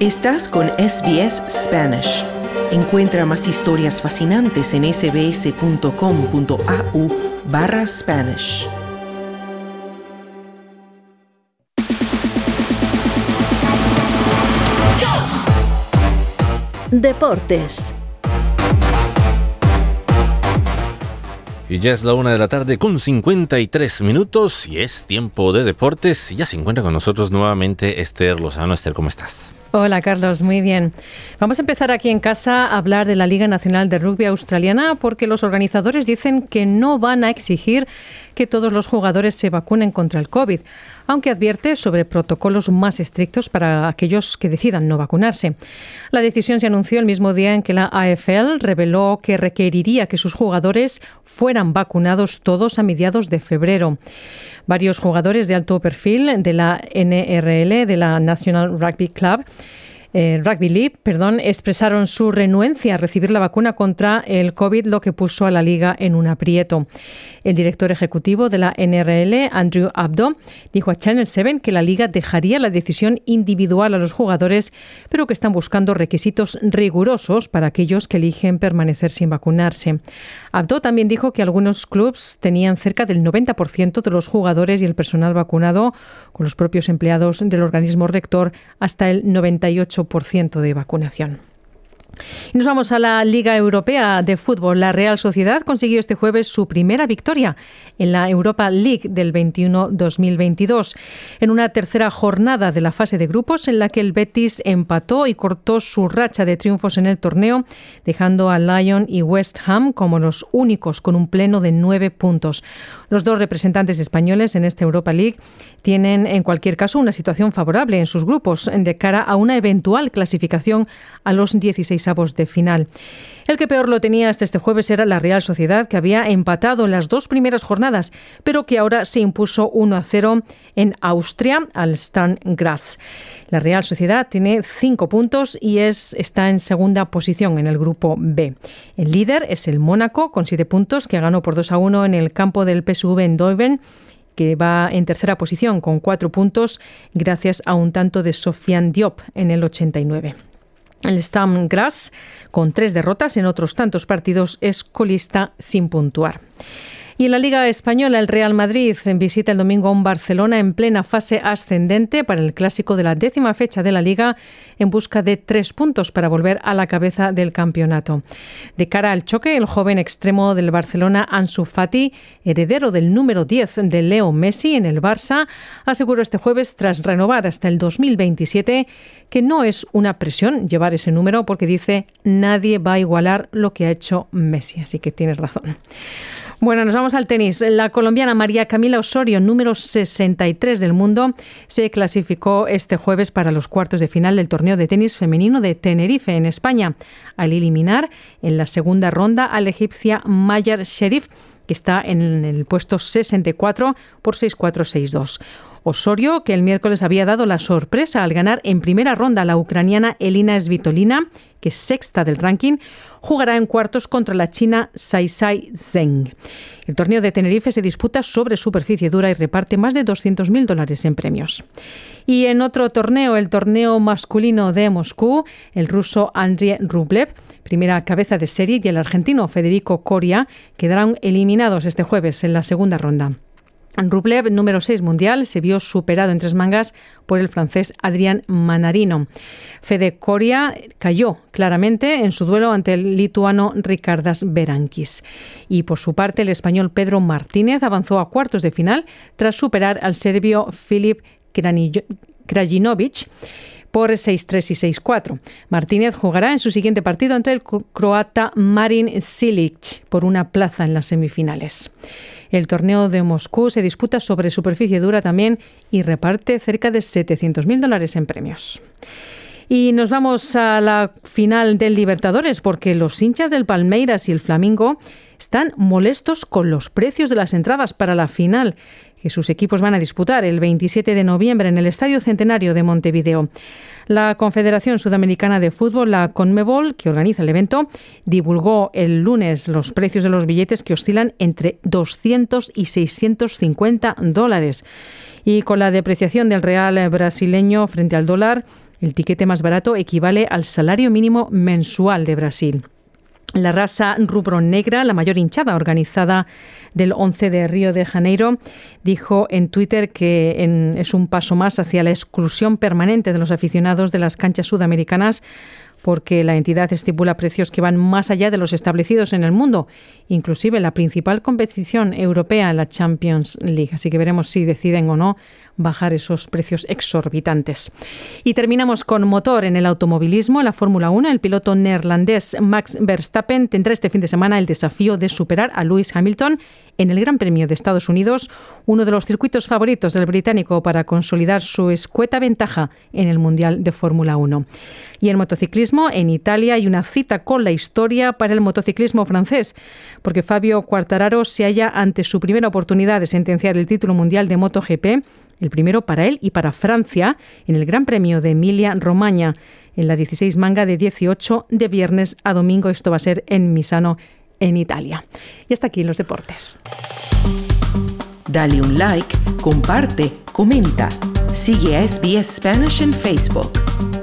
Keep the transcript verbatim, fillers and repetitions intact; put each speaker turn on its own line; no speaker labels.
Estás con S B S Spanish. Encuentra más historias fascinantes en sbs.com.au barra Spanish.
Deportes.
Y ya es la una de la tarde con cincuenta y tres minutos y es tiempo de deportes. Ya se encuentra con nosotros nuevamente Esther Lozano. Esther, ¿cómo estás?
Hola Carlos, muy bien. Vamos a empezar aquí en casa a hablar de la Liga Nacional de Rugby Australiana porque los organizadores dicen que no van a exigir que todos los jugadores se vacunen contra el COVID, aunque advierte sobre protocolos más estrictos para aquellos que decidan no vacunarse. La decisión se anunció el mismo día en que la A F L reveló que requeriría que sus jugadores fueran vacunados todos a mediados de febrero. Varios jugadores de alto perfil de la N R L, de la National Rugby Club, Eh, Rugby League, perdón, expresaron su renuencia a recibir la vacuna contra el COVID, lo que puso a la liga en un aprieto. El director ejecutivo de la N R L, Andrew Abdo, dijo a Channel siete que la liga dejaría la decisión individual a los jugadores, pero que están buscando requisitos rigurosos para aquellos que eligen permanecer sin vacunarse. Abdo también dijo que algunos clubes tenían cerca del noventa por ciento de los jugadores y el personal vacunado, con los propios empleados del organismo rector hasta el noventa y ocho por ciento de vacunación. Y nos vamos a la Liga Europea de Fútbol. La Real Sociedad consiguió este jueves su primera victoria en la Europa League del veintiuno dos mil veintidós, en una tercera jornada de la fase de grupos en la que el Betis empató y cortó su racha de triunfos en el torneo, dejando a Lyon y West Ham como los únicos con un pleno de nueve puntos. Los dos representantes españoles en esta Europa League tienen en cualquier caso una situación favorable en sus grupos de cara a una eventual clasificación a los dieciséis avos de final. El que peor lo tenía hasta este jueves era la Real Sociedad, que había empatado en las dos primeras jornadas, pero que ahora se impuso uno a cero en Austria al Sturm Graz. La Real Sociedad tiene cinco puntos y es, está en segunda posición en el grupo B. El líder es el Mónaco, con siete puntos, que ganó por dos a uno en el campo del P S V Eindhoven, que va en tercera posición con cuatro puntos gracias a un tanto de Sofiane Diop en el ochenta y nueve. El Sturm Graz, con tres derrotas en otros tantos partidos, es colista sin puntuar. Y en la Liga Española, el Real Madrid visita el domingo a un Barcelona en plena fase ascendente para el clásico de la décima fecha de la Liga, en busca de tres puntos para volver a la cabeza del campeonato. De cara al choque, el joven extremo del Barcelona, Ansu Fati, heredero del número diez de Leo Messi en el Barça, aseguró este jueves, tras renovar hasta el dos mil veintisiete, que no es una presión llevar ese número porque dice nadie va a igualar lo que ha hecho Messi. Así que tienes razón. Bueno, nos vamos al tenis. La colombiana María Camila Osorio, número sesenta y tres del mundo, se clasificó este jueves para los cuartos de final del torneo de tenis femenino de Tenerife, en España, al eliminar en la segunda ronda a la egipcia Mayar Sherif, que está en el puesto sesenta y cuatro por seis cuatro seis dos. Osorio, que el miércoles había dado la sorpresa al ganar en primera ronda a la ucraniana Elina Svitolina, que es sexta del ranking, jugará en cuartos contra la china Saisai Zheng. El torneo de Tenerife se disputa sobre superficie dura y reparte más de doscientos mil dólares en premios. Y en otro torneo, el torneo masculino de Moscú, el ruso Andrei Rublev, primera cabeza de serie, y el argentino Federico Coria quedarán eliminados este jueves en la segunda ronda. Rublev, número seis mundial, se vio superado en tres mangas por el francés Adrian Manarino. Fede Coria cayó claramente en su duelo ante el lituano Ricardas Berankis. Y por su parte, el español Pedro Martínez avanzó a cuartos de final tras superar al serbio Filip Krajinovic por seis tres y seis cuatro. Martínez jugará en su siguiente partido ante el croata Marin Cilic por una plaza en las semifinales. El torneo de Moscú se disputa sobre superficie dura también y reparte cerca de setecientos mil dólares en premios. Y nos vamos a la final del Libertadores porque los hinchas del Palmeiras y el Flamengo están molestos con los precios de las entradas para la final que sus equipos van a disputar el veintisiete de noviembre en el Estadio Centenario de Montevideo. La Confederación Sudamericana de Fútbol, la CONMEBOL, que organiza el evento, divulgó el lunes los precios de los billetes que oscilan entre doscientos y seiscientos cincuenta dólares. Y con la depreciación del real brasileño frente al dólar, El tiquete más barato equivale al salario mínimo mensual de Brasil. La raza rubro-negra, la mayor hinchada organizada del once de Río de Janeiro, dijo en Twitter que en, es un paso más hacia la exclusión permanente de los aficionados de las canchas sudamericanas, porque la entidad estipula precios que van más allá de los establecidos en el mundo, inclusive la principal competición europea, la Champions League. Así que veremos si deciden o no bajar esos precios exorbitantes. Y terminamos con motor en el automovilismo. En la Fórmula uno, el piloto neerlandés Max Verstappen tendrá este fin de semana el desafío de superar a Lewis Hamilton en el Gran Premio de Estados Unidos, uno de los circuitos favoritos del británico para consolidar su escueta ventaja en el Mundial de Fórmula uno. Y en motociclismo, en Italia hay una cita con la historia para el motociclismo francés, porque Fabio Quartararo se halla ante su primera oportunidad de sentenciar el título mundial de MotoGP, el primero para él y para Francia, en el Gran Premio de Emilia-Romagna, en la dieciséis manga de dieciocho de viernes a domingo. Esto va a ser en Misano, en Italia. Y hasta aquí los deportes.
Dale un like, comparte, comenta. Sigue a S B S Spanish en Facebook.